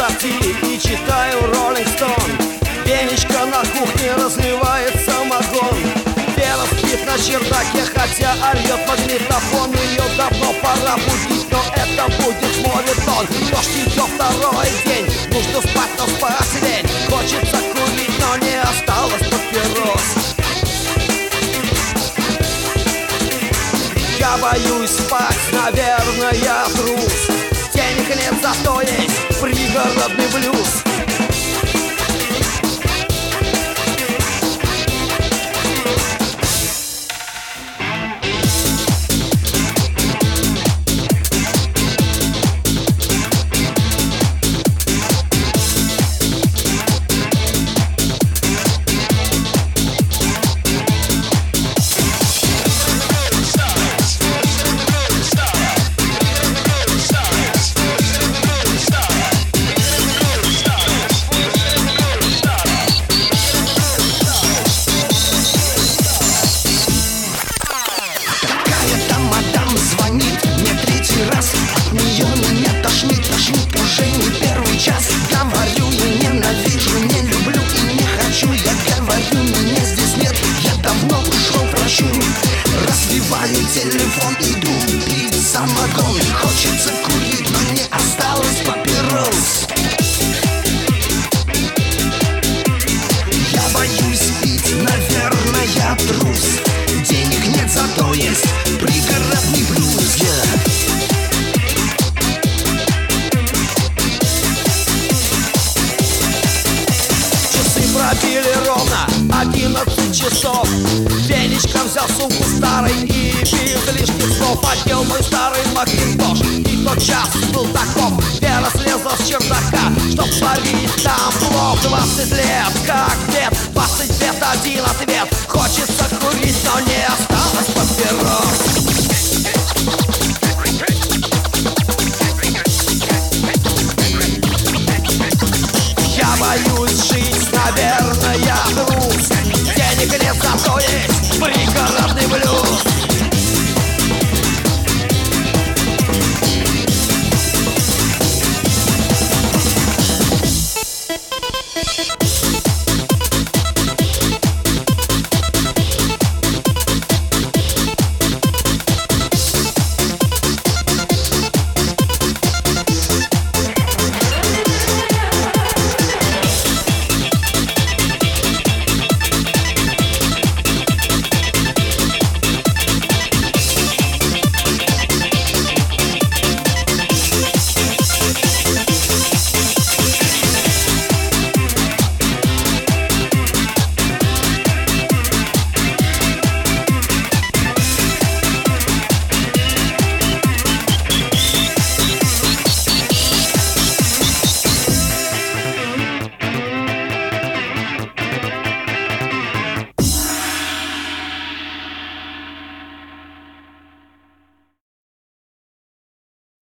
ассорти и читаю Rolling Stone. Венечка на кухне разливает самогон. Вера спит на чердаке, хотя орёт магнитофон. Ее давно пора будить, но это будет моветон. Дождь идет второй день, нужно спать, но спать лень. Хочется курить, но не осталось папирос. Я боюсь спать, наверное, я трус. Денег нет, зато есть пригородный блюз. Разбиваю телефон, иду пить самогон. Хочется курить, но не осталось папирос. Я боюсь пить, наверное, я трус. Денег нет, зато есть пригородный блюз. Часы пробили ровно 11 часов. Венечка взял сумку старой и без лишних слов одел мой старый макинтош. И тот час был таков. Вера слезла с чердака, чтоб сварить там плов. 20 лет, как дед, 20 лет, один ответ. Хочется курить, но не осталось папирос.